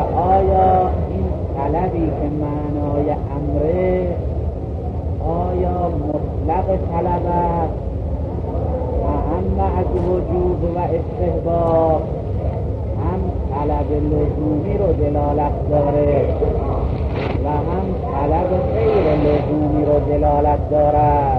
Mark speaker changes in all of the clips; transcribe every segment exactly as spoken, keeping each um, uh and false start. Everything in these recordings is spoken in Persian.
Speaker 1: آیا این طلبی که معنای امره آیا مطلق طلب است و هم از وجوب و استحباب، هم طلب لزومی رو دلالت داره و هم طلب غیر لزومی رو دلالت دارد،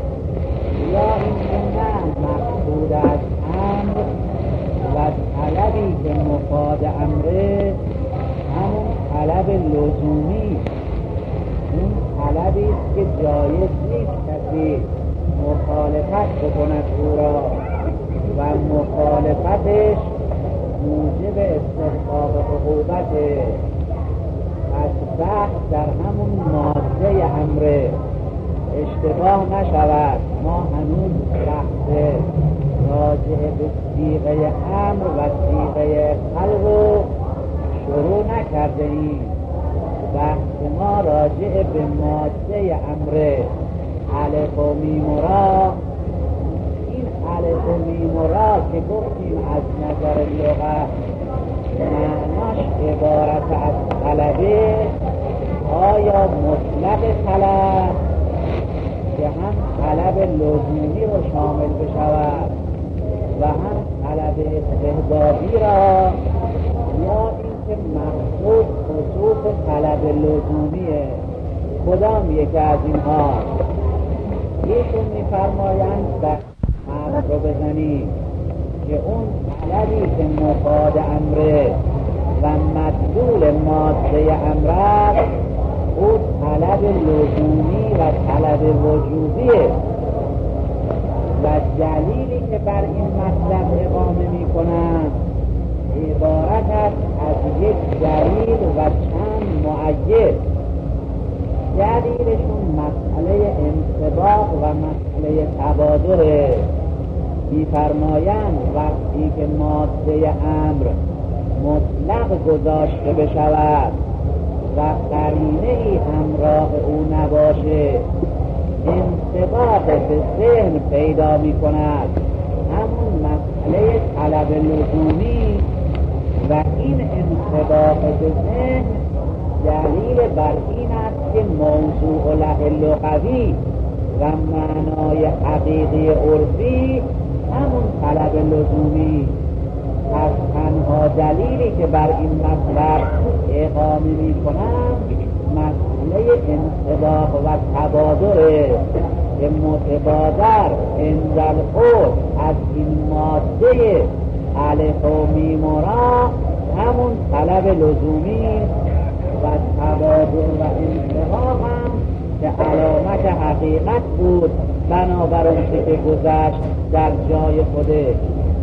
Speaker 1: یا این نه مقصود از امر و طلبی که مفاد امره همون طلب لزومی، اون طلبی است که جایز نیست کسی مخالفت بکند او را و مخالفتش موجب استحقاق عقوبته. پس بحث در همون ماده امره، اشتباه نشود، ما هنوز بحث راجع به صیغه امر و صیغه خلق رو شروع نکرده ایم. بحث ما راجع به ماده امره، الف و میم و را. این الف و میم و را که گفتیم از نظر لغت معناش عبارت از طلبه، آیا مطلق طلب که هم طلب لزومی رو شامل بشود و هم طلب استحبابی را، یا اینکه مقصود خصوص طلب لزومیه؟ کدام یکی از اینها؟ ایشون میفرمایند حرف رو بزنید که اون طلبی که مفاد امره و مدلول ماده امره او طلب لزومی و طلب وجوبیه و دلیلی که بر این مطلب اقامه می کنند عبارت است از یک دلیل و چند مؤید. دلیلشون مسئله انطباق و مسئله تبادره. می‌فرمایند وقتی که ماده امر مطلق گذاشته بشود و قرینه ای همراه او نباشه، انطباق به ذهن پیدا می کند، همون مسئله طلب لزومی، و این انطباق به ذهن دلیل بر این است که موضوع له لغوی و معنای حقیقی عرفی همون طلب لزومی. از تنها دلیلی که بر این مطلب اقامه می کنم مسئله انطباق و تبادره که متبادر انزل خود از این ماده الف و میم و را همون طلب لزومی و تبادر و انطباق هم که علامت حقیقت بود بنابر اون که گذشت در جای خوده.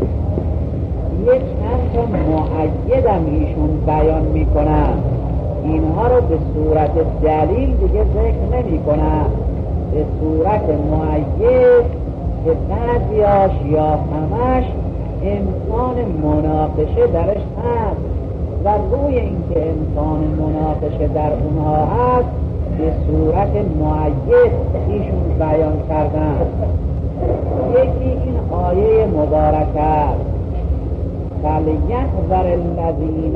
Speaker 1: یک چند تا مؤیدم ایشون بیان می کنن، اینها رو به صورت دلیل دیگه ذکر نمی کنن، به صورت مؤید که بعضیاش یا همش امکان مناقشه درش هست و روی اینکه امکان مناقشه در اونها هست به صورت مؤید ایشون بیان کردن. یکی این آیه مبارکه فَلْيَحْذَرِ الَّذِينَ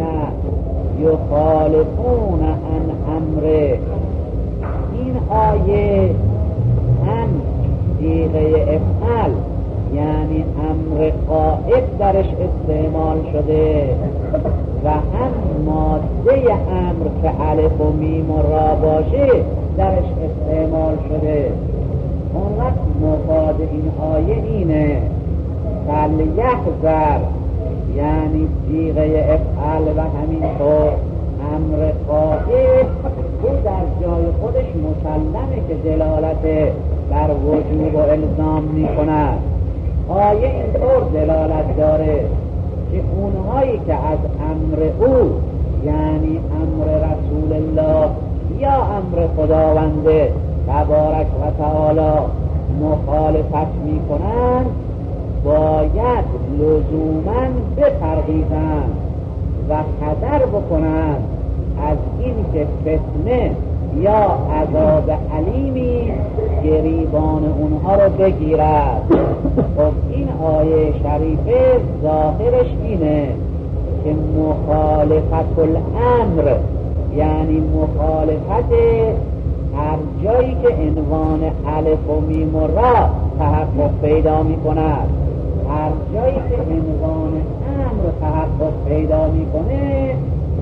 Speaker 1: يُخَالِفُونَ عَنْ أَمْرِهِ. این آیه هم صیغه افعل یعنی امر غائب درش استعمال شده و هم ماده امر که الف و میم و را باشه درش استعمال شده. اون وقت مفاد این آیه اینه فَلْيَحْذَرِ یعنی صیغه افعل و همینطور امر غائب او در جای خودش مسلمه که دلالت بر وجوب و الزام می کند. آیه اینطور دلالت داره که اونهایی که از امر او یعنی امر رسول الله یا امر خداونده تبارک و تعالی مخالفت می کنند باید لزوماً بپرهیزند و حذر بکنند از این که فتنه یا عذاب علیمی گریبان اونها رو بگیرد. خب این آیه شریفه ظاهرش اینه که مخالفت الامر یعنی مخالفت هر جایی که عنوان الف و میم و را تحقق پیدا می کند، هر جایی که عنوان امر تحقق پیدا می کنه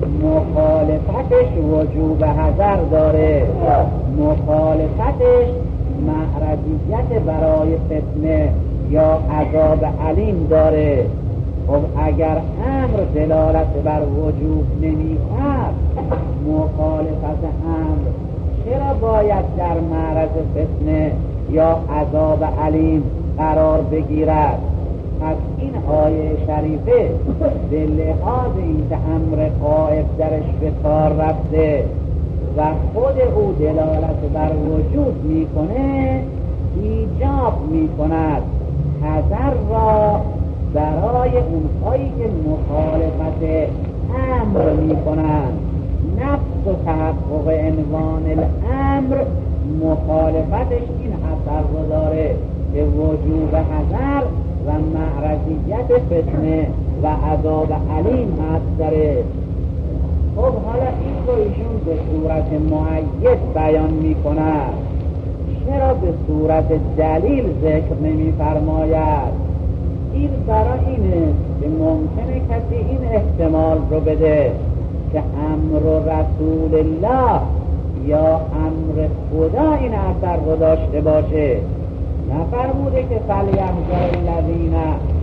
Speaker 1: مخالفتش وجوب حذر داره، مخالفتش معرضیت برای فتنه یا عذاب علیم داره. خب اگر امر دلالت بر وجوب نمی کند، مخالفت امر چرا باید در معرض فتنه یا عذاب علیم قرار بگیرد؟ پس این آیه شریفه به لحاظ این که امر غایب درش به کار رفته و خود او دلالت بر وجود میکنه، ایجاب میکند حذر را برای اونهایی که مخالفت امر میکنند. نفس و تحقق عنوان الامر مخالفتش این حذر رو داره که وجوب حذر و معرضیت فتنه و عذاب علیم هست داره. خب حالا این رو ایشون به صورت مؤید بیان می کند، چرا به صورت دلیل ذکر نمی فرماید؟ این برای اینه که ممکنه کسی این احتمال رو بده که امر رسول الله یا امر خدا این اثر رو داشته باشه. نفرموده که فلیحذر الذین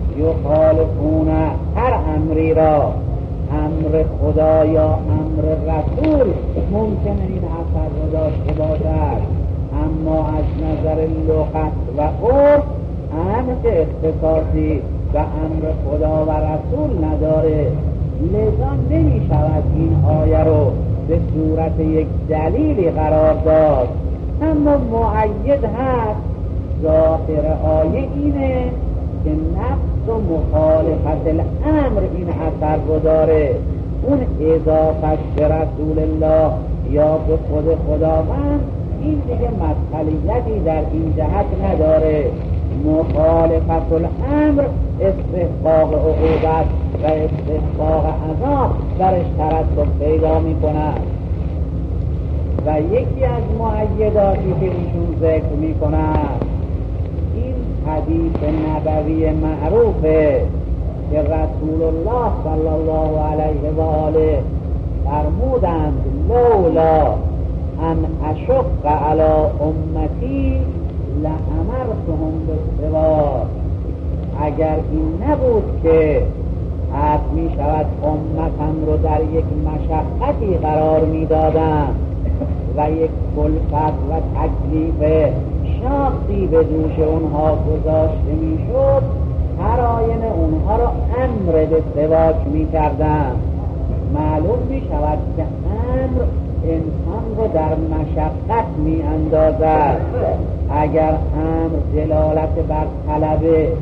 Speaker 1: یخالفون هر امری را، امر خدا یا امر رسول ممکنه این اثر رو داشته باشد، اما از نظر لغت و عرف امر که اختصاصی و امر خدا و رسول نداره، لذا نمی شود این آیه رو به صورت یک دلیلی قرار داد. اما مؤید هست، ظاهر آیه اینه که نفس و مخالفت الامر این اثر رو داره، اون اضافت به رسول الله یا به خود خداوند این دیگه مسئولیتی در این جهت نداره. مخالفت الامر استحقاق عقوبت و استحقاق عذاب درش ترتب پیدا می کند. و یکی از مؤیداتی که ایشون ذکر می کند این حدیث نبوی معروفه که رسول الله صلی الله علیه و آله فرمودند لولا ان اشق علی امتی لامرتهم بالسواک. اگر این نبود که حد می شود امتم رو در یک مشقتی قرار می دادم و یک کلفت و تکلیف شاقی به دوش اونها گذاشته می شد، هر آینه اونها رو امر به سواک می کردم. معلوم می شود که امر انسان رو در مشقت می اندازد. اگر امر دلالت بر طلب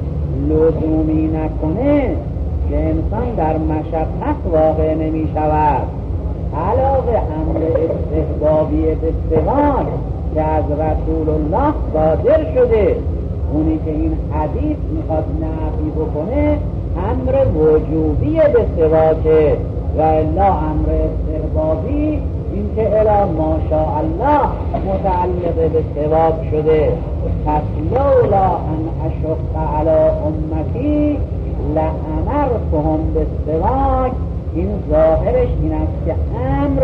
Speaker 1: لزومی نکنه که انسان در مشقت واقع نمی شود. علاوه امر استحبابی به سواک که از رسول الله صادر شده، اونی که این حدیث میخواد نفی بکنه امر وجوبی به سواکه و الا امر استحبابی این که الا ماشاءالله متعلق به سواک شده. پس لولا ان اشق علی امتی لامرتهم بالسواک، این ظاهرش این است که امر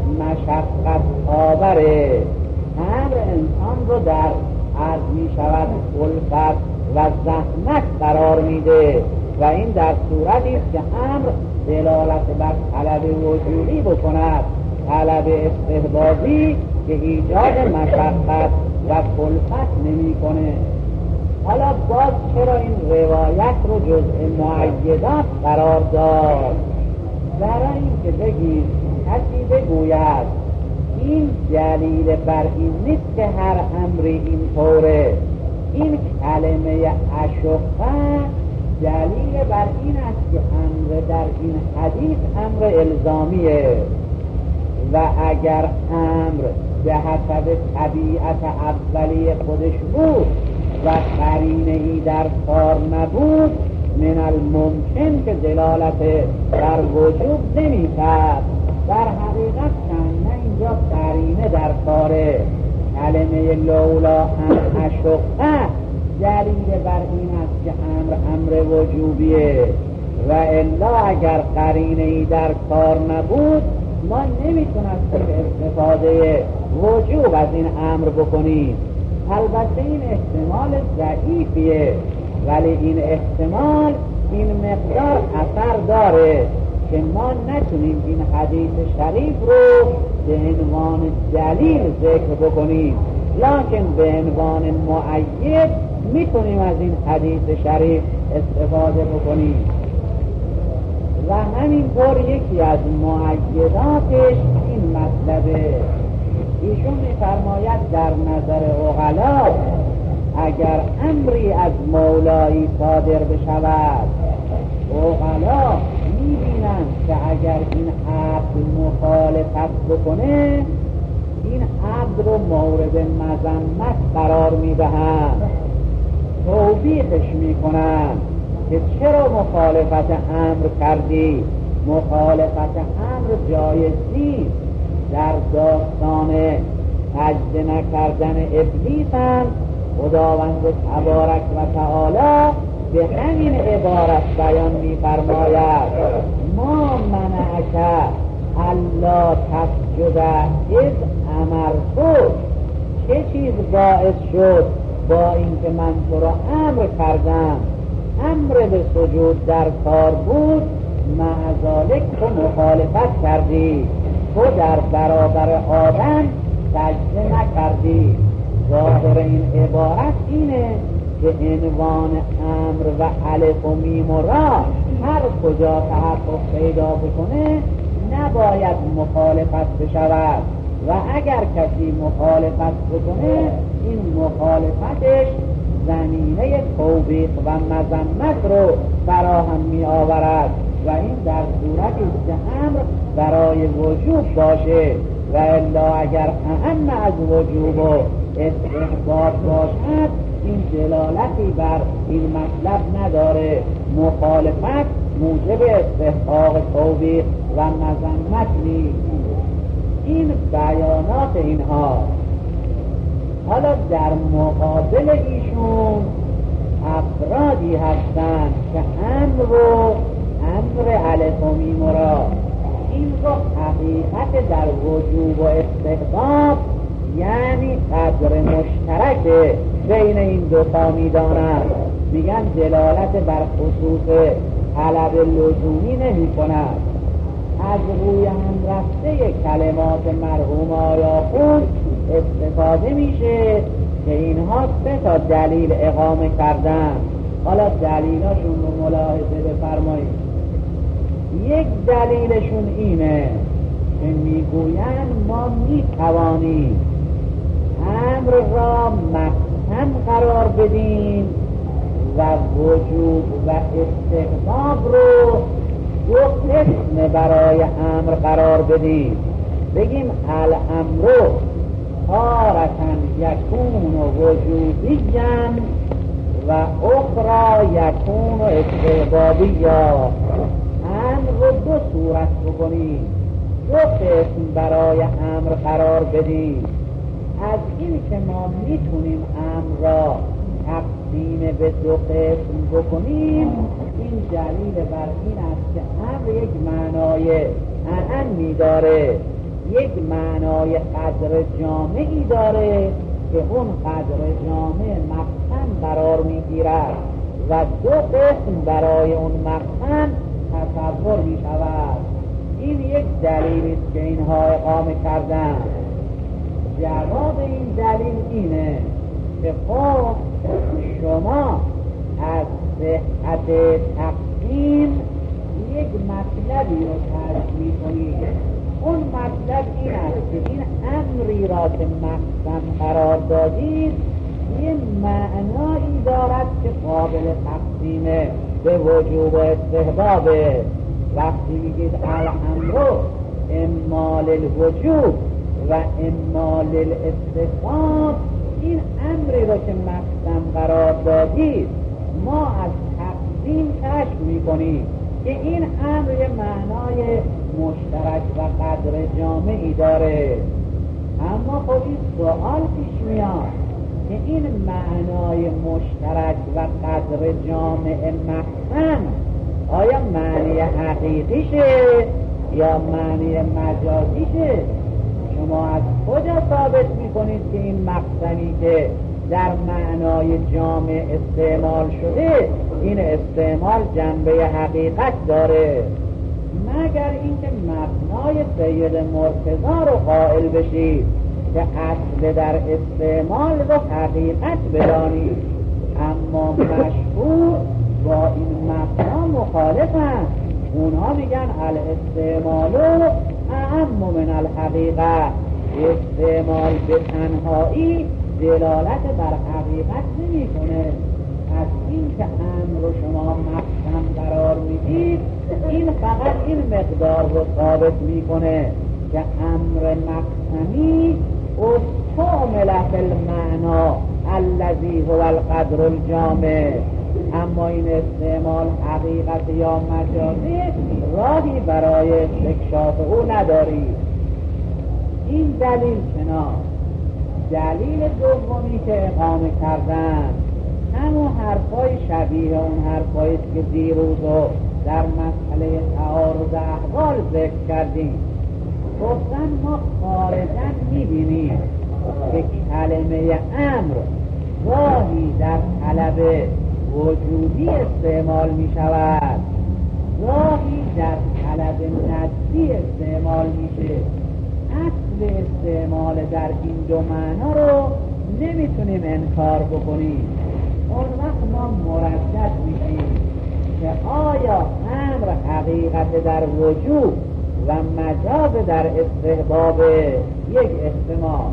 Speaker 1: مشقت آوره، امر انسان رو در عرض می شود کلفت و زحمت قرار میده و این در صورتی است که امر دلالت بر طلب وجودی بکند، طلب استحبابی که ایجاد مشقت و کلفت نمی کنه. حالا باز چرا این روایت رو جزء مؤیدات قرار داد؟ برای اینکه بگید کسی بگوید این دلیل بر این نیست که هر امری این طوره، این کلمه اشقه دلیل بر این است که امر در این حدیث امر الزامیه و اگر امر به حسب طبیعت اولی خودش بود و قرینه‌ای در کار نبود من الممکن که دلالت بر وجوب نمی کرد. در حقیقت چند نه اینجا قرینه در کاره. کلمه لولا ان اشقه دلیل بر این است که امر امر وجوبیه و الا اگر قرینه ای در کار نبود ما نمیتونستیم استفاده وجوب از این امر بکنیم. البته این احتمال ضعیفیه ولی این احتمال این مقدار اثر داره که ما نتونیم این حدیث شریف رو به عنوان دلیل ذکر بکنیم، لکن به عنوان مؤید میتونیم از این حدیث شریف استفاده بکنیم. و همینطور یکی از مؤیداتش این مطلبه. ایشون میفرماید در نظر عقلا اگر امری از مولایی صادر بشود، عقلا میبینند که اگر این عبد مخالفت بکنه این عبد رو مورد مذمت قرار میدهند، توبیخش میکنند که چرا مخالفت امر کردی. مخالفت امر جایز نیست. در داستان سجده نکردن ابلیس هم خداوند تبارک و تعالی به همین عبارت بیان می‌فرماید ما منعک الا تسجد اذ امرتک. چه چیز باعث شد با اینکه من تو را امر کردم، امر به سجود در کار بود، معذالک تو مخالفت کردی، تو در برابر آدم سجده نکردی. ظاهر این عبارت اینه که عنوان امر و الف و میم و را هر کجا تحقق پیدا بکنه نباید مخالفت بشود و اگر کسی مخالفت بکنه این مخالفتش زمینه توبیخ و مذمت رو فراهم می آورد و این در صورتی که امر برای وجوب باشه و الا اگر اهم از وجوب و استحباب باشد این دلالتی بر این مطلب نداره. مخالفت موجب استحقاق توبیخ و مذمت نیست. این بیانات اینها. حالا در مقابل ایشون افرادی هستند که امر و امر الف و میم را این رو حقیقت در وجوب و استحباب یعنی قدر مشترک بین این دو تا میدانند. میگن دلالت بر خصوص طلب لزومی نمی کند. از روی هم رفته کلمات مرحوم آیا خون استفاده میشه که اینها سه تا دلیل اقامه کردن. حالا دلیلاشون رو ملاحظه بفرمایید. یک دلیلشون اینه که میگویند ما میتوانیم امر را مقسم قرار بدیم و وجوب و استحباب رو دو قسم برای امر قرار بدیم. بگیم الامر تارة یکون وجوبیا و اخرى یکون استحبابیا. امر رو دو صورت بکنیم، دو قسم برای امر قرار بدیم. از این که ما میتونیم امر را تقسیم به دو قسم بکنیم این دلیل بر این است که امر یک معنای اعمی داره، یک معنای قدر جامعی داره که اون قدر جامع مقسم قرار میگیرد و دو قسم برای اون مقسم تصور می شود. این یک دلیل است که اینها اقامه کردن. جواب این دلیل اینه که خب شما از صحت تقسیم یک مطلبی رو ترجیح کنید. اون مطلب این است که این امری را که مقسم قرار دادید یه معنایی دارد که قابل تقسیمه به وجوب و استحبابه. وقتی میگید الامر اما للوجوب و اما للاستحباب این امری رو که مقسم قرار دادید ما از نشستیم کشف میکنیم که این امر یه معنای مشترک و قدر جامعی داره. اما خب این سوال پیش میاد که این معنای مشترک و قدر جامع مفهوم آیا معنی حقیقیشه یا معنی مجازیشه؟ شما از کجا ثابت میکنید که این مقصدی که در معنای جامع استعمال شده این استعمال جنبه حقیقت داره؟ مگر اینکه مبنای سید مرتضی رو قائل بشید که اصل در استعمال و حقیقت بدانید. اما مشهور با این مبنا مخالفن. اونها میگن الاستعمال اعم من الحقیقت. استعمال به تنهایی دلالت بر حقیقت نمی کنه. از این که امر رو شما مفهوم قرار میدید این فقط این مقدار رو ثابت میکنه که امر مفهومی استعمل فی المعنا الذی هو القدر الجامع. اما این استعمال حقیقت یا مجازی راهی برای استکشاف او نداری. این دلیل کنار دلیل دومی که اقامه کردن همون حرفای شبیه اون حرفایی که دیروز رو در مسئله تعارض احوال ذکر کردیم. گفتن ما خارجاً میبینیم که کلمه امر گاهی در طلب وجودی استعمال می شود، گاهی در طلب نزدی استعمال میشه. اصل استعمال در این دو معنا رو نمیتونیم انکار بکنیم. اون وقت ما مردد میشیم که آیا امر حقیقت در وجود و مجاز در استحباب یک احتمال،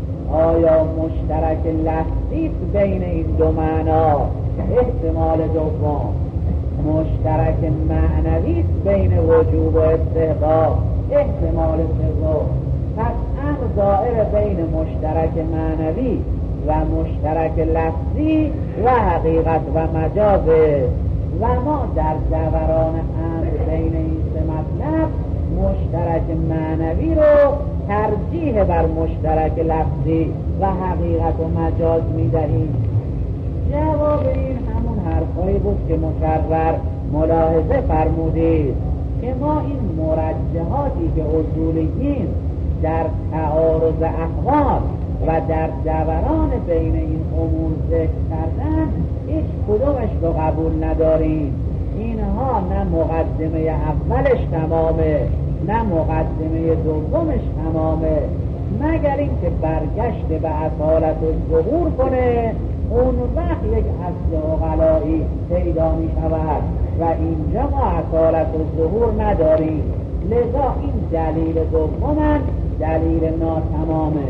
Speaker 1: آیا مشترک لفظی بین این دو معنا احتمال دوم، مشترک معنوی بین وجود و استحباب احتمال سوم. پس امر دائر بین مشترک معنوی و مشترک لفظی و حقیقت و مجازه و ما در دوران امر بین این سه مطلب مشترک معنوی رو ترجیح بر مشترک لفظی و حقیقت و مجاز میدهیم. جواب این همون حرفایی بود که مکرر ملاحظه فرمودید که ما این مرجحاتی که اصولیین در تعارض احوال و در دوران بین این امور ذکر کردن هیچ کدومش رو قبول نداریم. اینها نه مقدمه اولش تمامه نه مقدمه دومش تمامه، مگر اینکه برگشت به اصالت و ظهور کنه. اون وقت یک اصل عقلایی پیدا می شود و اینجا ما اصالت و ظهور نداریم. لذا این دلیل دومن دلیل ناتمامه.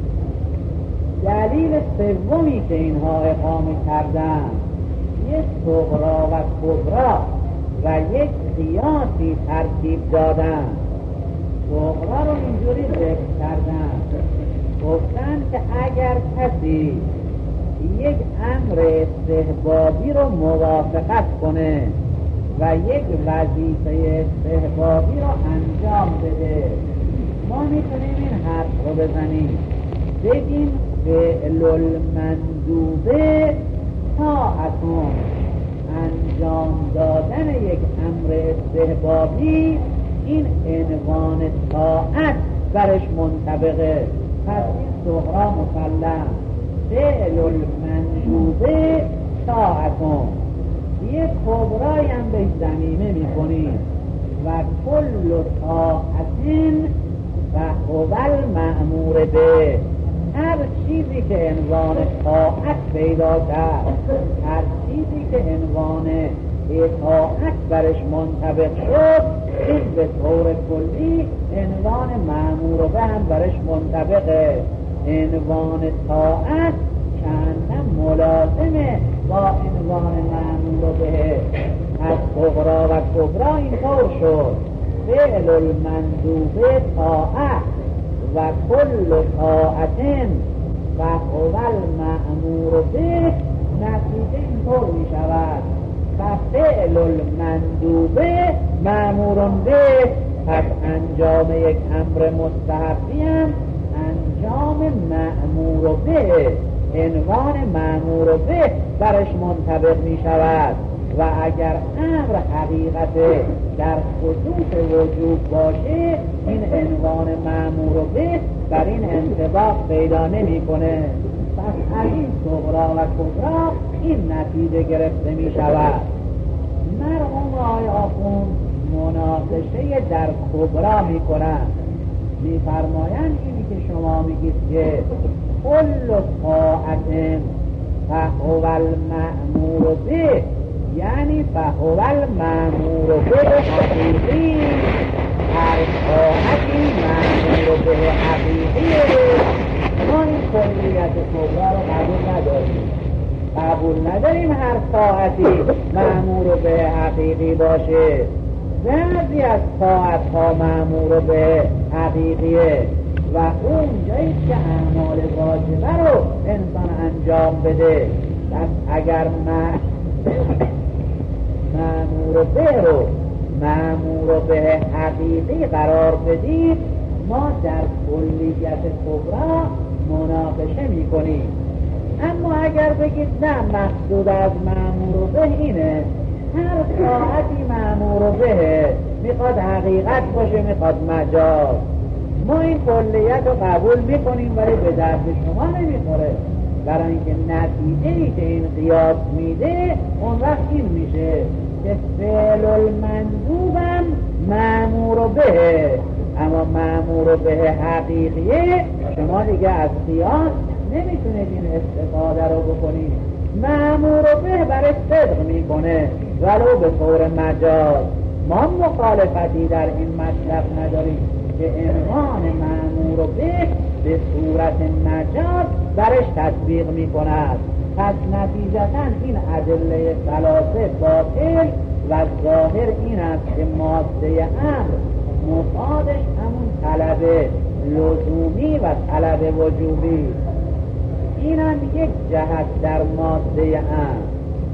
Speaker 1: دلیل سومی که اینها اقامه کردن یک صغرا و کبرا و یک قیاسی ترتیب دادن. صغرا رو اینجوری ذکر کردن، گفتن که اگر کسی یک امر استحبابی رو موافقت کنه و یک وظیفه استحبابی رو انجام بده، ما میتونیم این حرف رو بزنیم بگیم فعل المندوبه طاعتون، انجام دادن یک امر استحبابی این عنوان طاعت برش منطبقه. پس این صغرا مسلم فعل المندوبه طاعتون. یک کبرایی هم به زمینه میکنیم و کل طاعتین و اول مأمور به. هر چیزی که عنوان طاعت پیدا کرد، هر چیزی که عنوان اطاعت برش منطبق شد، این به طور کلی عنوان مأمور به هم برش منطبقه. عنوان طاعت چندم ملازمه با عنوان مأمور به. از صغرا و کبرا اینطور شد فعل المندوبه طاعت و کل طاعتن و اول مأمور به. نتیجه اینطور می شود ففعل المندوبه مأمورون به، پس انجام یک امر مستحبی هم انجام مأمور به، عنوان مأمور به برش منطبق می شود. و اگر امر حقیقت در خصوص وجوب باشه، این عنوان مأمور به بر این انطباق پیدا نمی کنه. پس از این صغرا و کبرا این نتیجه گرفته می شود. مرحوم آقای آخوند مناقشه در کبرا می کنند، می فرمایند اینی که شما میگید که کل طاعت فهو المأمور به، یعنی فهو المأمور به حقیقی، هر طاعتی مأمور به حقیقیه. ما این کلیت کبرا رو قبول نداریم. قبول نداریم هر طاعتی مأمور به حقیقی باشه. بعضی از طاعت ها مأمور به حقیقیه و اون جایی که اعمال واجبه رو انسان انجام بده. پس اگر مأمور به رو مأمور به حقیقی قرار بدید، ما در کلیت کبرا مناقشه می کنیم. اما اگر بگید نه، مقصود از مأمور به اینه هر طاعتی مأمور به، میخواد حقیقت باشه میخواد مجاز، ما این کلیت رو قبول میکنیم ولی به درد شما نمیخوره، برای اینکه نتیجه‌ای که این قیاس میده اون وقت این میشه که فعل المندوبم مأمور به، اما مأمور به حقیقیه شما دیگه از قیاس نمیتونید این استفاده رو بکنید. مأمور به برای صدق میکنه ولو به طور مجاز. ما مخالفتی در این مطلب نداریم که عنوان مأمور به به صورت مجاز برش تطبیق میکند. پس نتیجتا این ادله ثلاثه باطل و ظاهر این است که ماده امر مفادش همون طلب لزومی و طلب وجوبی. این هم یک جهت در ماده امر.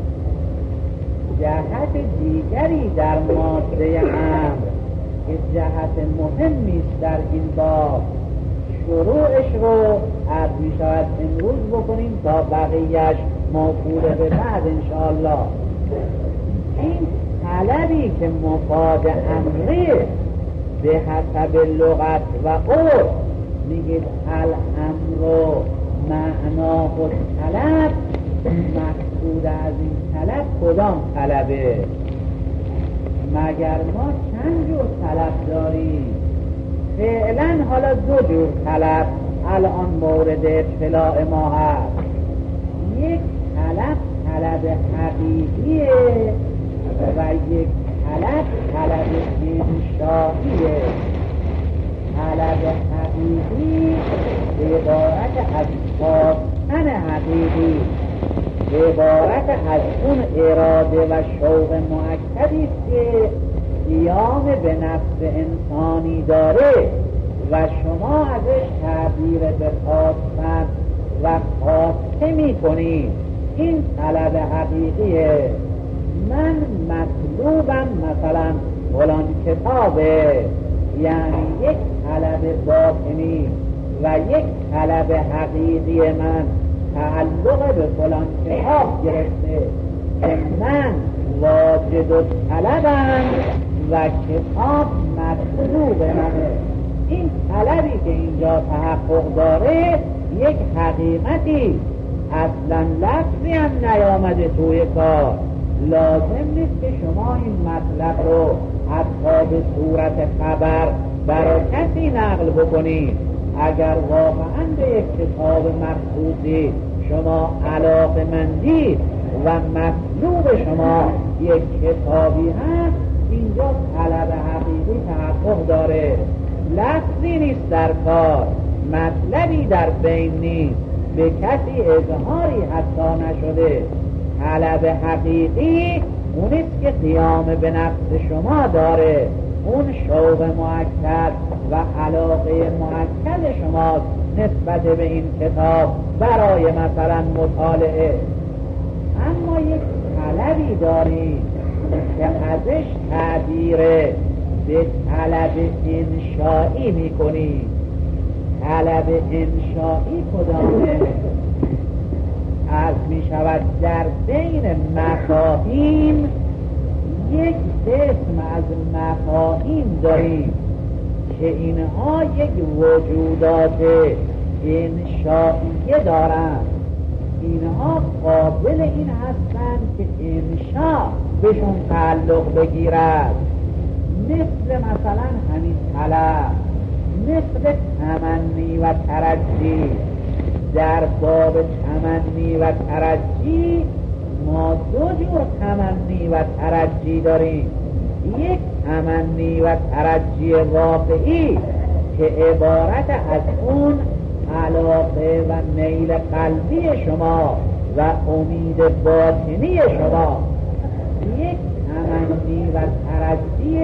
Speaker 1: جهت دیگری در ماده امر که جهت مهمی است در این باب، شروعش رو عرض می شود امروز بکنیم تا بقیهش موکول به بعد انشاءالله. این طلبی که مفاد امری به حسب لغت و عرف میگید الامر معناه و طلب، مقصود از این طلب کدام طلبه؟ مگر ما چند جور طلب داریم؟ فعلا حالا دو جور طلب الان مورد اطلاع ما هست. یک طلب طلب حقیقیه و یک طلب طلب انشائیه. طلب حقیقی عبارت از خواستن حقیقی، عبارت از اون اراده و شوق مؤکدی که قیام به نفس انسانی داره و شما ازش تعبیر به خواستن و خواسته می کنید. این طلب حقیقیه. من مطلوبم مثلا فلان کتابه، یعنی یک طلب باطنی و یک طلب حقیقی من تعلق به فلان کتاب گرفته که من واجد و طلبم و کتاب مطلوب منه. این طلبی که اینجا تحقق داره یک حقیقتی، اصلا لفظی هم نیامده توی کار. لازم نیست که شما این مطلب رو حتی به صورت خبر برای کسی نقل بکنید. اگر واقعا به یک کتاب مخصوصی شما علاقه مندی و مطلوب شما یک کتابی هست، اینجا طلب حقیقی تحقق داره. لفظی نیست در کار، مطلبی در بین نیست، به کسی اظهاری حتی نشده. طلب حقیقی اونیست که قیام به نفس شما داره، اون شوق مؤکد و علاقه مؤکد شماست نسبت به این کتاب برای مثلا مطالعه. اما یک طلبی داریم که ازش تعبیر به طلب انشایی میکنیم. طلب انشایی کدامه؟ از می شود در بین مفاهیم یک قسم از مفاهیم داریم که اینها یک وجودات انشائیه دارند. اینها قابل این هستند که انشاء بهشون تعلق بگیرد، مثل مثلا همین طلب، مثل تمنی و ترجی. در باب تمنی و ترجی ما دو جور تمنی و ترجی داریم. یک تمنی و ترجی واقعی که عبارت از اون علاقه و میل قلبی شما و امید باطنی شما. یک تمنی و ترجی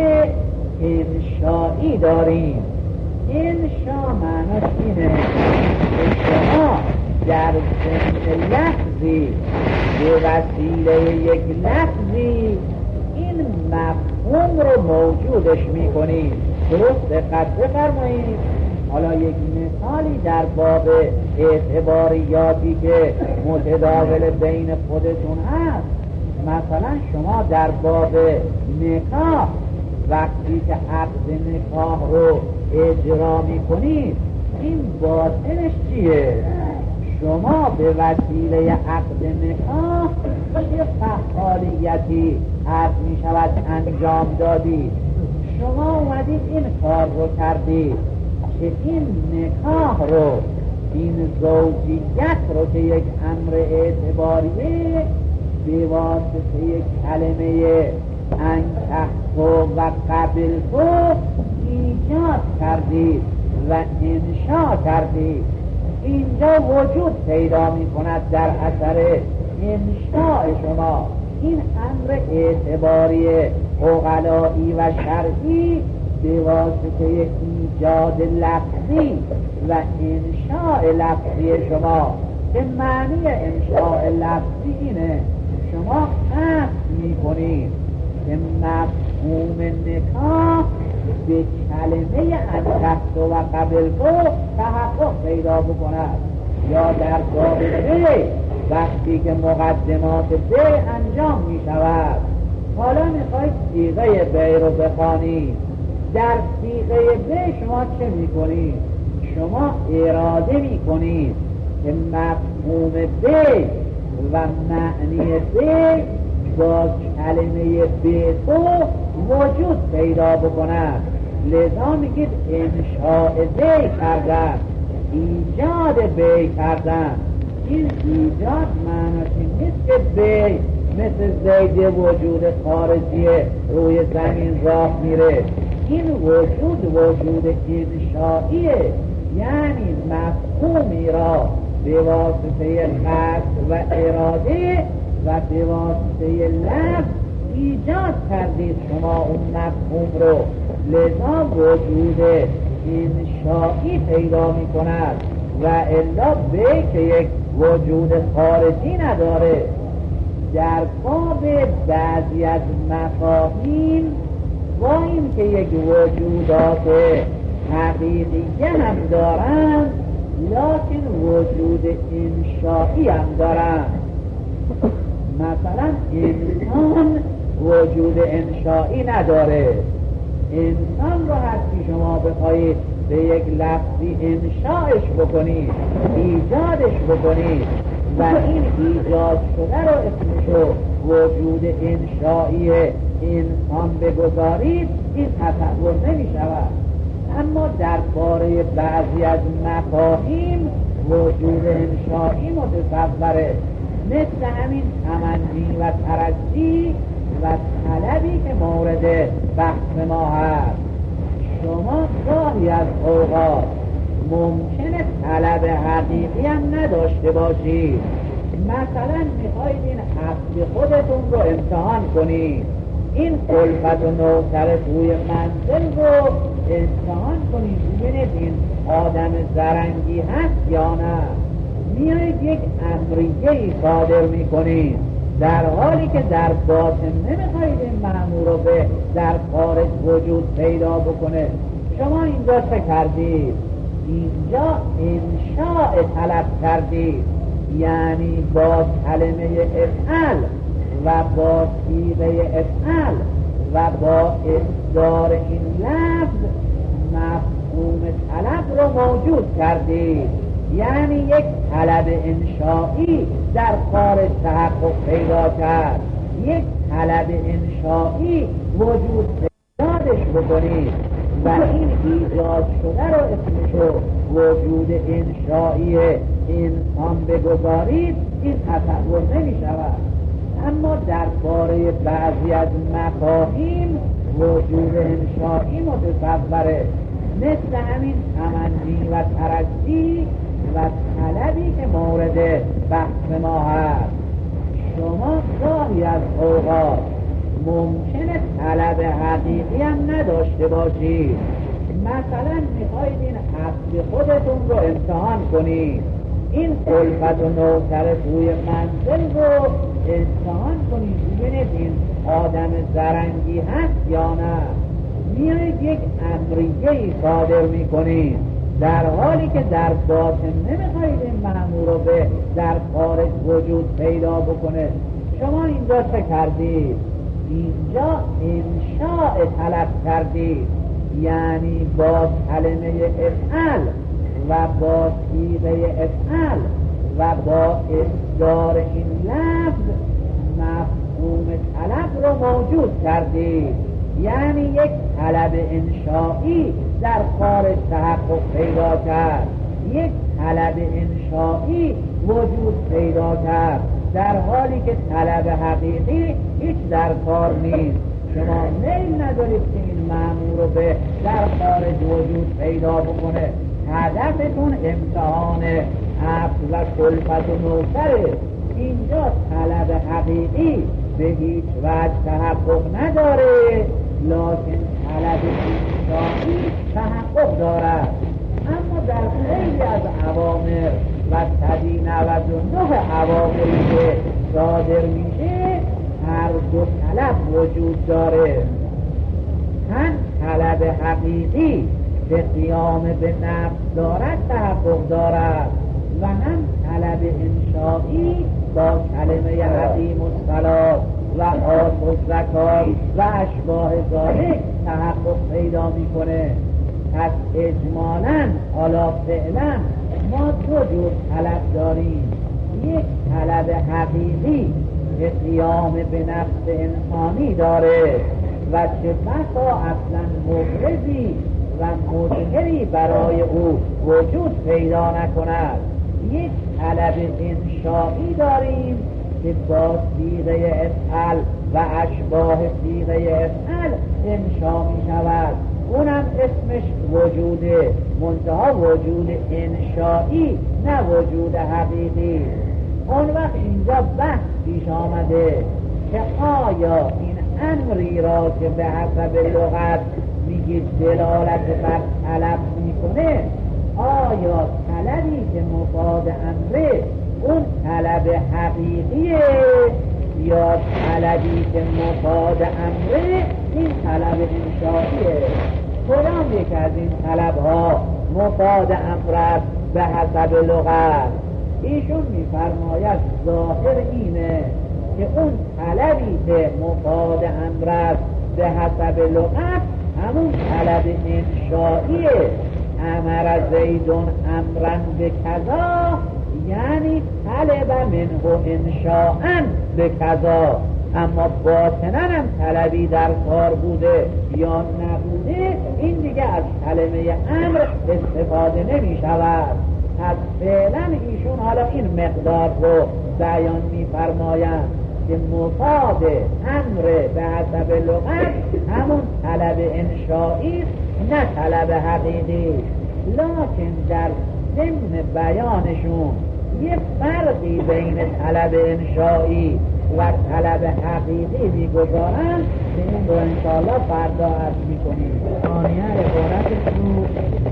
Speaker 1: انشایی داریم. انشا معناش اینه که شما در ضمن لفظی به وسیله یک لفظی این مفهوم رو موجودش میکنید. درست دقت بفرمایید. حالا یک مثالی در باب اعتباریاتی که متداول بین خودتون هست، مثلا شما در باب نکاح وقتی که عقد نکاح رو اجرا میکنید، این باطنش چیه؟ شما به وسیله عقد نکاح یه فعالیتی عرض می شود انجام دادید. شما اومدید این کار رو کردید که این نکاح رو، این زوجیت رو که یک امر اعتباریه، به واسطه کلمه انکحت و قبل تو ایجاد کردید و انشا کردید. اینجا وجود پیدا می کند در اثر انشاء شما. این امر اعتباری عقلایی و شرعی به واسطه ایجاد لفظی و انشاء لفظی شما، که معنی انشاء لفظی اینه شما قصد می کنید که مفهوم نکاح به کلمه انکحت و قبل تو تحقق پیدا بکند. یا در باب بی وقتی که مقدمات بی انجام می شود، حالا میخواید صیغه بی رو بخوانید. در صیغه بی شما چه می کنید؟ شما اراده می کنید که مفهوم بی و معنی بی با کلمه بی تو وجود پیدا بکند. لذا میگید انشاء بی کردن، ایجاد بی کردن. این ایجاد معناش این نیست که بی مثل زید وجود خارجی روی زمین راه میره. این وجود وجود انشائیه، یعنی مفهومی را به واسطه قصد و اراده و به واسطه لفظ ایجاد کردید شما اون مفهوم رو. لذا وجود انشایی پیدا می کند و الا به که یک وجود خارجی نداره. در باب بعضی از مفاهیم با این که یک وجودات حقیقیه هم دارند، لکن وجود انشایی هم دارند. مثلا انسان وجود انشایی نداره. انسان رو هستی شما بخواهید به یک لفظی انشاش بکنید، ایجادش بکنید و این ایجاد شده رو اسمشو وجود انشایی انسان بگذارید، این تصور نمی شود. اما در باره بعضی از مفاهیم وجود انشایی متصوره، مثل همین تمنی و ترجی و طلبی که مورد بحث ما هست. شما گاهی از اوقات ممکنه طلب حقیقی هم نداشته باشید. مثلا میخواید این حق خودتون رو امتحان کنید، این خلفت و نوتر توی منزل رو امتحان کنید، ببینید این آدم زرنگی هست یا نه. میایید یک امریهی صادر میکنید، در حالی که در باطن نمیخواید این مأمور رو به در خارج وجود پیدا بکنه. شما اینجا چه کردید؟ اینجا انشاء طلب کردید، یعنی با کلمه افعل و با صیغه افعل و با اصدار این لفظ مفهوم طلب رو موجود کردید، یعنی یک طلب انشائی در خارج تحقق پیدا کرد. یک طلب انشائی وجود پیداش بکنید و این ایجاد شده رو اسمشو وجود انشائی انسان بگذارید، این تصور نمی شود. اما در باره بعضی از مفاهیم وجود انشائی متصوره، مثل همین تمنی و ترجی و طلبی که مورد بحث ما هست. شما گاهی از اوقات ممکنه طلب حقیقی هم نداشته باشید. مثلا میخواید این عقل خودتون رو امتحان کنید، این الفت و نوکر توی منزل رو امتحان کنید، ببینید این آدم زرنگی هست یا نه. میایید یک امریه‌ای صادر میکنید در حالی که در باطن نمیخواید این مأمور رو به در خارج وجود پیدا بکنه. شما اینجا چه کردید؟ اینجا انشاء طلب کردید، یعنی با کلمه افعل و با صیغه افعل و با اصدار این لفظ مفهوم طلب رو موجود کردید، یعنی یک طلب انشائی در خارج تحقق پیدا کرد. یک طلب انشائی وجود پیدا کرد در حالی که طلب حقیقی هیچ در کار نیست. شما میل ندارید که این مأمور رو به در خارج وجود پیدا بکنه. هدفتون امتحان عقل و کلفت و نوکره. اینجا طلب حقیقی به هیچ وجه تحقق نداره، لکن طلب انشائی تحقق دارد. اما در خیلی از اوامر و صدی نود و نه اوامری که صادر میشه هر دو طلب وجود داره. هم طلب حقیقی به قیام به نفس دارد تحقق دارد و هم طلب انشائی با کلمه عظیم الصلاة و آت الزکات و اشباه ذالک تحقق پیدا میکنه. پس اجمالاً حالا فعلا ما دو جور طلب داریم، یک طلب حقیقی که قیام به نفس انسانی داره و چه بسا اصلا مبرزی و مظهری برای او وجود پیدا نکند. یک طلب انشائی داریم که با صیغه افعل و اشباه صیغه افعل انشا می شود، اونم اسمش وجوده، منتها وجود انشائی نه وجود حقیقی. اون وقت اینجا بحث پیش آمده که آیا این امری را که به حسب لغت میگید دلالت بر طلب میکنه، آیا طلبی که مفاد امره اون طلب حقیقیه یا طلبی که مفاد امره این طلب انشائیه؟ کدام یک از این طلب ها مفاد امر است به حسب لغت؟ ایشون میفرماید ظاهر اینه که اون طلبی که مفاد امر است به حسب لغت همون طلب انشائیه. امر زیدون امرن به کذا، یعنی طلب منه انشاءن به کذا. اما باطناً هم طلبی در کار بوده یا نبوده، این دیگه از کلمه امر استفاده نمی شود. پس فعلا ایشون حالا این مقدار رو بیان می فرمایند که مفاد امر به حسب لغت همون طلب انشائی نه طلب حقیقی. لکن در ضمن بیانشون یه فرقی بین طلب انشائی و طلب حقیقی میگذارن که این رو انشاءالله فردا عرض میکنیم. ثانیه عبارتشون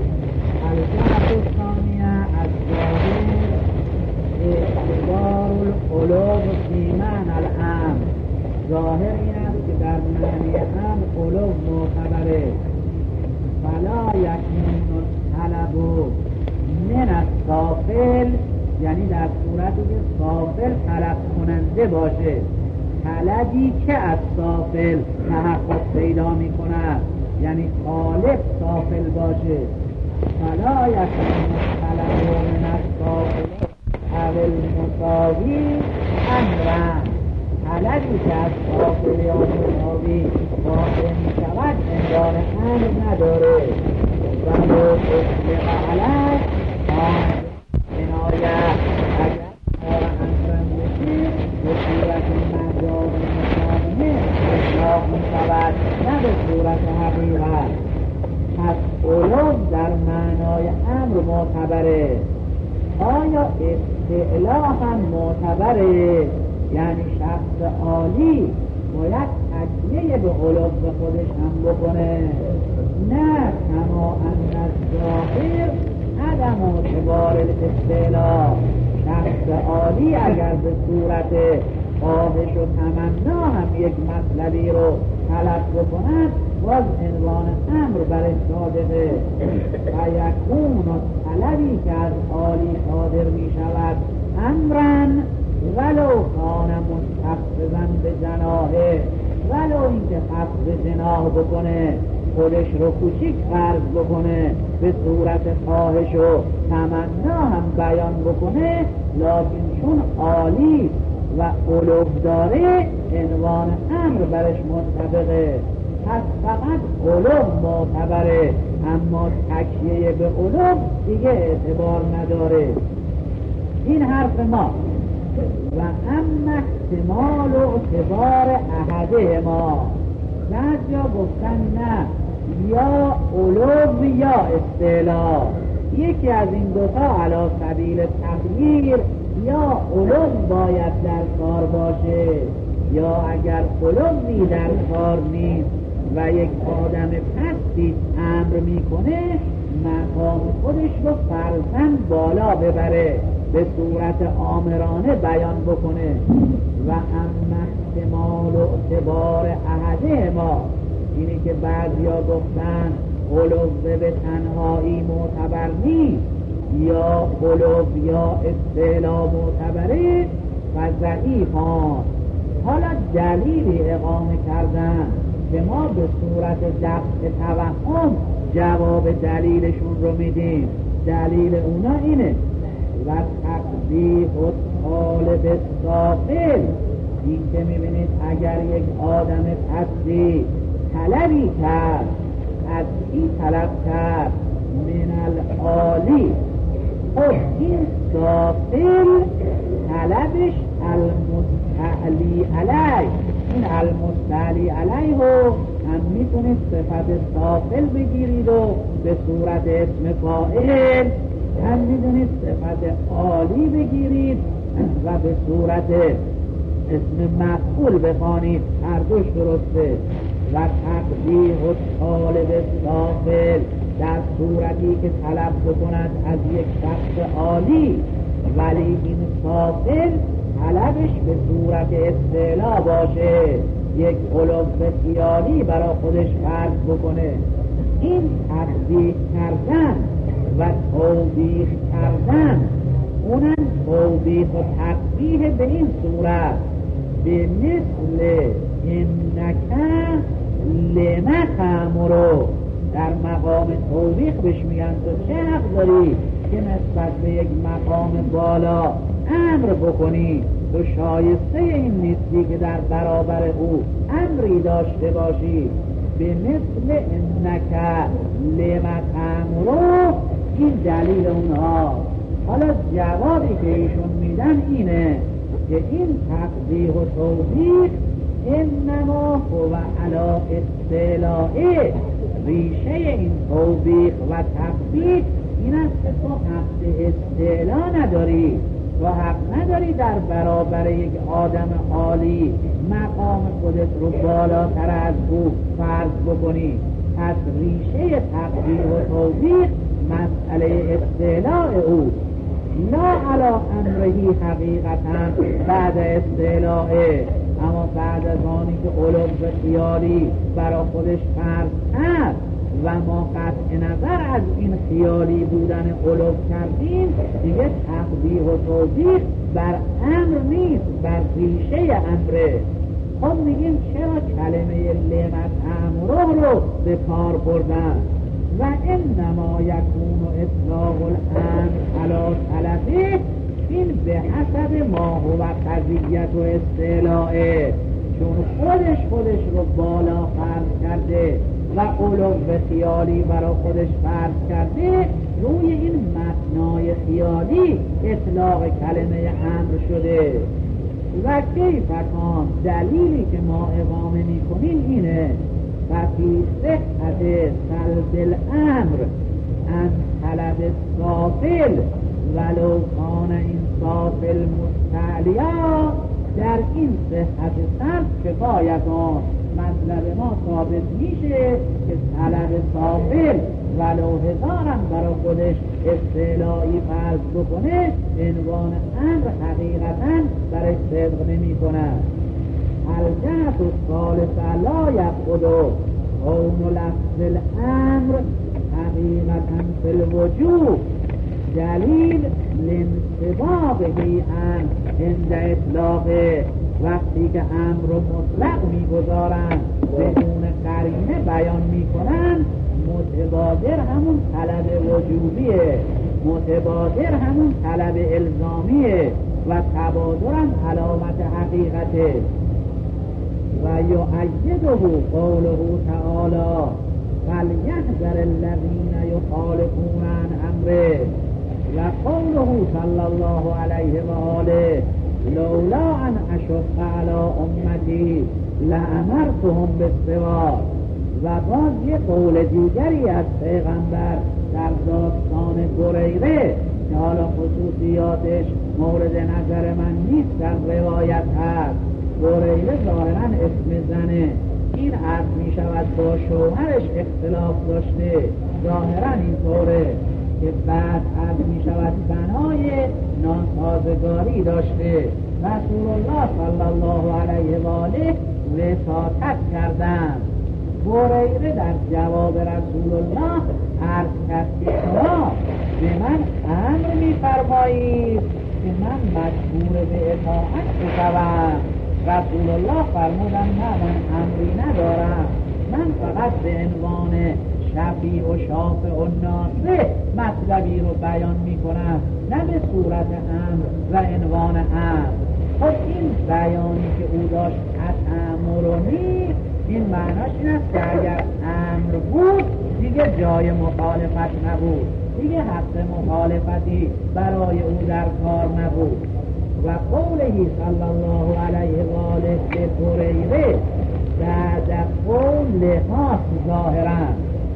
Speaker 1: الجهت الثانیه از ظاهر اعتبار القلوب فی معنی ظاهر این است که در معنی هم علو معتبره. فلا یکون طلب من السافل، یعنی در صورتی که سافل طلب کننده باشه، طلبی که از سافل تحقق پیدا می کند، یعنی خالق سافل باشه. فلا یکون طلب من السافل او المساوی امرن، طلبی که از سافل یا مساوی واقع می شود انگار امر نداره. ولو اطلق علیه آن عنایت اگر آر انجام بشی به صورت مجاز مساویه اطلاق می شود، نه به صورت حقیقت. پس علو در معنای امر معتبره. آیا استعلا هم معتبره؟ یعنی شخص عالی باید تکیه به علو خودش هم بکنه؟ نه، کما ان الظاهر عدم اعتبار الاستعلا. شخص عالی اگر به صورت خواهش و تمنا هم یک مطلبی رو طلب بکنند، باز عنوان امر برش صادقه. و یکون طلبی که از عالی صادر می شود امرن ولو کان مستخفضا به جناحه، ولو اینکه خفض جناح بکنه، خودش رو کوچیک فرض بکنه، به صورت خواهش و تمنا هم بیان بکنه، لکن چون عالی و علو داره عنوان امر برش منطبقه. پس فقط علو معتبره، اما تکیه به علو دیگه اعتبار نداره. این حرف ما. و اما احتمال و اعتبار احده ما، بعد جا گفتن نه، یا علو یا استعلا، یکی از این دوتا علی سبیل تغییر، یا علو باید در کار باشه، یا اگر علوی در کار نیست و یک آدم پستی امر میکنه، مقام خودش رو فرضاً بالا ببره، به صورت آمرانه بیان بکنه. و اما احتمال و اعتبار احده ما، اینی که بعضیا گفتن علو به تنهایی معتبر نیست، یا علو یا استعلا معتبره و ضعیفان. حالا دلیلی اقامه کردن که ما به صورت دفع توهم جواب دلیلشون رو میدیم. دلیل اونا اینه: و تقبیح و طالب سافل، این که میبینید اگر یک آدم پستی طلبی کرد، از کی طلب کرد؟ من العالی. خب این سافل طلبش المستعلی علی، این المستعلی علی رو هم میتونید صفت سافل بگیرید و به صورت اسم فاعل، هم میدونید صفت عالی بگیرید و به صورت اسم مفعول بخوانید، هر دوش درسته. و تقبیح و طالب سافل در صورتی که طلب بکند از یک شخص عالی، ولی این سافل طلبش به صورت استعلا باشه، یک علو خیالی برای خودش فرض بکنه. این تقبیح کردن و توبیخ کردن، اونم توبیخ و تقبیح به این صورت: به مثل انکه لما تأمرو، در مقام توبیخ بهش میگن تو چه حق داری که نسبت به یک مقام بالا امر بکنی؟ تو شایسته این نیستی که در برابر او امری داشته باشی. به مثل انکه لما تأمرو، این دلیل اونها. حالا جوابی که ایشون میدن اینه که این تقبیح و توبیخ انما هو علی استعلاء، ریشه این توبیخ و تقبیح این است که تو حق استعلا نداری، تو حق نداری در برابر یک آدم عالی مقام خودت رو بالاتر از او فرض بکنی. پس ریشه تقبیح و توبیخ مسئله استعلاء او، لا علی امرهی حقیقتا بعد استعلاء، اما بعد از آنی که علو خیالی برا خودش فرض کرد و ما قطع نظر از این خیالی بودن علو کردیم، دیگه تقبیح و توضیح بر امر نیست، بر ریشه امره. خب میگیم چرا کلمه لمت امره رو به کار بردن؟ و انما یکون اطلاق الامر علی طلبه، این به حسب ما هو قضیت و استعلاءه، چون خودش خودش رو بالا فرض کرده و علو خیالی برای خودش فرض کرده، روی این متنای خیالی اطلاق کلمه امر شده. و کیفکان دلیلی که ما اقامه می کنیم اینه ففی صحت سلب الامر ان طلب سافل ولو کان این سافل مستعلیا، در این صحت سلب کفایتان مطلب ما ثابت میشه که طلب سافل ولو هزارم برای خودش استعلایی فرض بکنه، عنوان امر حقیقتا برای صدق نمی کند. الجهت الثالثه لا یبعد کون لفظ الامر حقیقتا فی الوجوب دلیل لانطباقه ان عند اطلاقه، وقتی که امر رو مطلق میگذارن بدون قرینه بیان میکنن، متبادر همون طلب وجوبیه، متبادر همون طلب الزامیه و تبادر هم علامت حقیقته. و یؤیده قوله تعالی فلیحذر الذین یخالفون عن امره، و قوله صلی الله علیه و آله لولا ان اشق علی امتی لامرتهم بالسواک. و باز یه قول دیگری از پیغمبر در داستان بریره که حالا خصوصیاتش مورد نظر من نیست، در روایت هست. بریره ظاهرا اسم زنه، این عرض می شود با شوهرش اختلاف داشته، ظاهرا اینطوره که بعد عرض می شود بنای ناسازگاری داشته. رسول الله صلی الله علیه و آله وساطت کردند. بریره در جواب رسول الله عرض کرد که شما به من امر می فرمایید که من مجبور به اطاعت بشوم. رسول الله فرمودن نه، من امری ندارم، من فقط به عنوان شفیع و شافع و ناصح مطلبی رو بیان می کنم، نه به صورت امر و عنوان امر. خب این بیانی که او داشت اتأمرنی، این معناش این است که اگر امر بود دیگه جای مخالفت نبود، دیگه حق مخالفتی برای او در کار نبود. و قوله صلی الله علیه و آله به بریره بعد قولها ظاهرا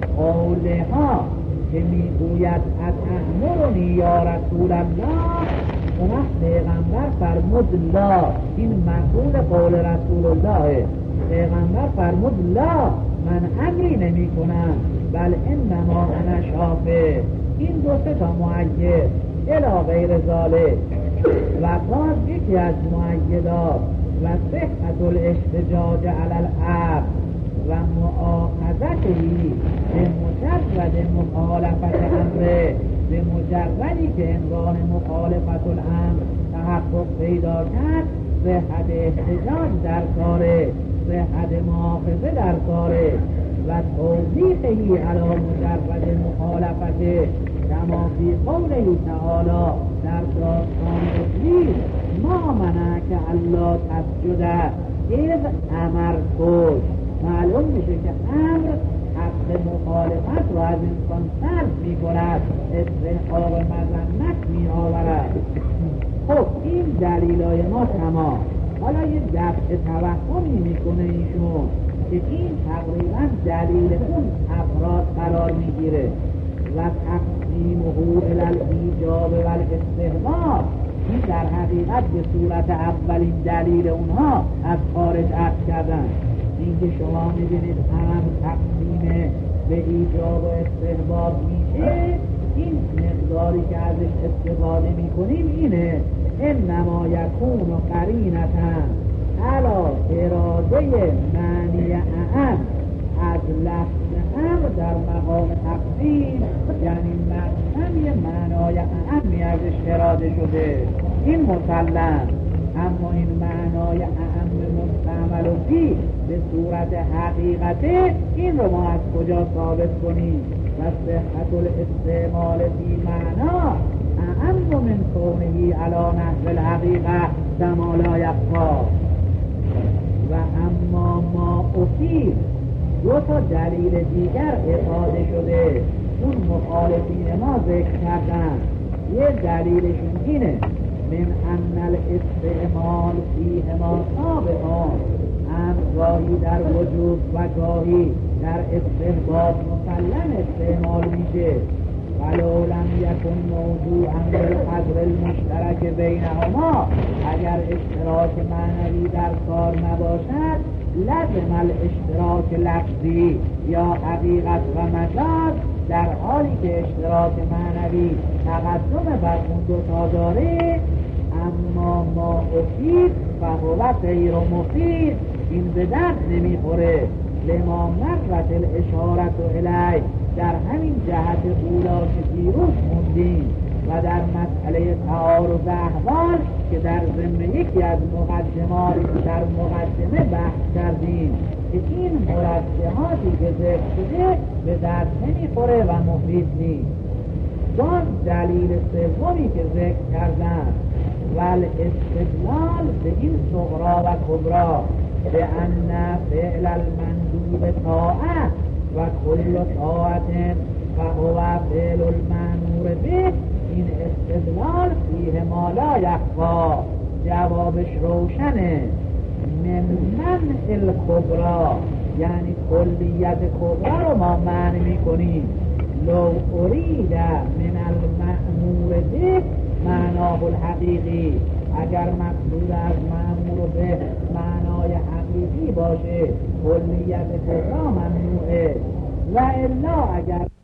Speaker 1: قولها که میگوید اتأمرنی یا رسول الله، اون وقت پیغمبر فرمود لا، این مقول قول رسول الله. پیغمبر فرمود لا، من امری نمی کنم، بل انما انا شافع. این دو سه تا مؤید الی غیر ذالک. و باز یکی از مؤیدات و صحت الاحتجاج علی العبد و مؤاخذته به مجرد مخالفت امره، به مجردی که عنوان مخالفت الامر تحقق پیدا کرد، صحت احتجاج در کاره، صحت مؤاخذه در کاره. و توضیحی علی مجرد مخالفته کما فی قوله تعالی در داستان ابلیس ما منعک الا تسجد اذ امرتک. معلوم میشه که امر حق مخالفت رو از انسان سلب می کند، استحقاق مذمت می آورد. خب این دلیلای ما تمام. حالا یه دفع توهمی میکنه ایشون که این تقریبا دلیل اون افراد قرار میگیره و تقسیمه الی الایجاب و الاستحباب، این در حقیقت به صورت اولین دلیل اونها از خارج عرض کردن. این که شما میبینید هم تقسیم به ایجاب و استحباب میشه، این مقداری که ازش استفاده میکنیم اینه انما یکون قرینتن علا اراده معنی اعم از لفظ امر در مقام تقدیم، یعنی معنی معنای اعمی ازش اراده شده، این مسلم. اما این معنای اعم مستعمل و فی به صورت حقیقته، این رو ما از کجا ثابت کنیم؟ و صحت الاستعمال فی معنا اعم من کونه علی نحو الحقیقه کما لا یخفی. و اما ما افید دو تا دلیل دیگر افاده شده، اون مخالفین ما ذکر کردن. یه دلیلشون اینه من ان الاستعمال فیه ما ثابتان، هم گاهی در وجود و گاهی در استحباب مسلم استعمال میشه. ولو لم یکن موضوعا بالقدر المشترک بینهما، اگر اشتراک معنوی در کار نباشد لازم الاشتراک لفظی یا حقیقت و مجاز، در حالی که اشتراک معنوی تقدم بر اون دوتا داره. اما ما افید و هو غیر مفید، این به درد نمیخوره. لما مرت الاشارت الی، در همین جهت اولا که دیروز موندیم و در مسئله تعارض احوال که در ضمن یکی از مقدمات در مقدمه بحث کردیم که این مرجحاتی که ذکر شده به درد نمیخوره و مفید نیست. چون دلیل سومی که ذکر کردن و الاستدلال به این صغرا و کبرا به ان فعل المندوب طاعت و کل طاعت فهو فعل المأمور به، این استدلال فیه ما لا یخفی، جوابش روشنه. من منع الکبرا، یعنی کلیت کبرا رو ما منع میکنیم. لو ارید من المأمور به معناه الحقیقی، اگر مقصود از مأمور به معنای حقیقی باشه کلیت کبرا ممنوعه. و الا اگر